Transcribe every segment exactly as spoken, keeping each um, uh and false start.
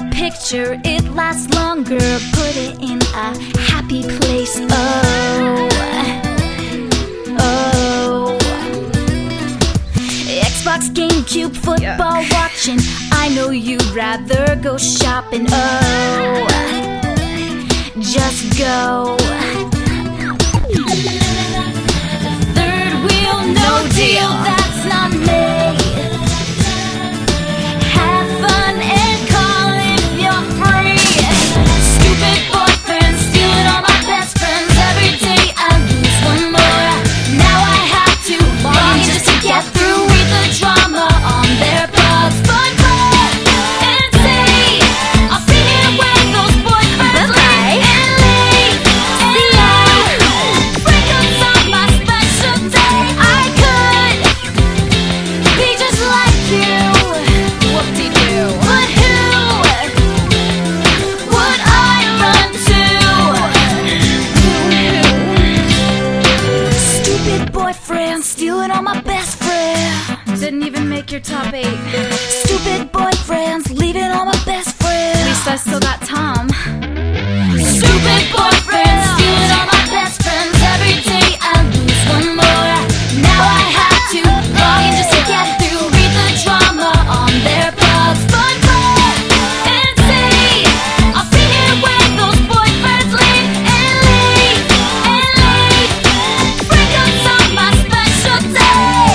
a picture, it lasts longer. Put it in a happy place. Oh, oh. Xbox, GameCube, football Yuck. watching. I know you'd rather go shopping. Oh, just go. Third wheel, no deal, that's not me. Have fun and call if you're free. Stupid boyfriend stealing all my best friends. Every day I lose one more. Now I have to log in just to get through. Read the drama on their blogs. But call and say I'll be here when those boyfriends leave and leave. See ya. Breakups on my special day. I could be just like you. Whoop-de-doo. But who would I run to? Stupid boyfriend stealing all my best friends. Didn't even make your top eight. Stupid boyfriends leaving all my best friends. At least I still got Tom. Stupid boyfriends stealing all my best friends. Every day I lose one more. Now I have to log in just to get through. Read the drama on their blogs. But call and say I'll be here when those boyfriends leave and leave and leave. Breakups on my special day.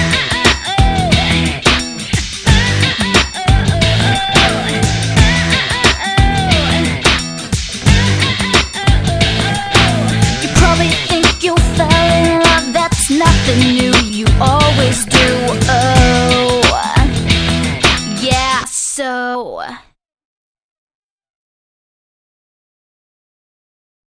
You probably think you fell in love, that's nothing new, you always do. Oh, yeah, so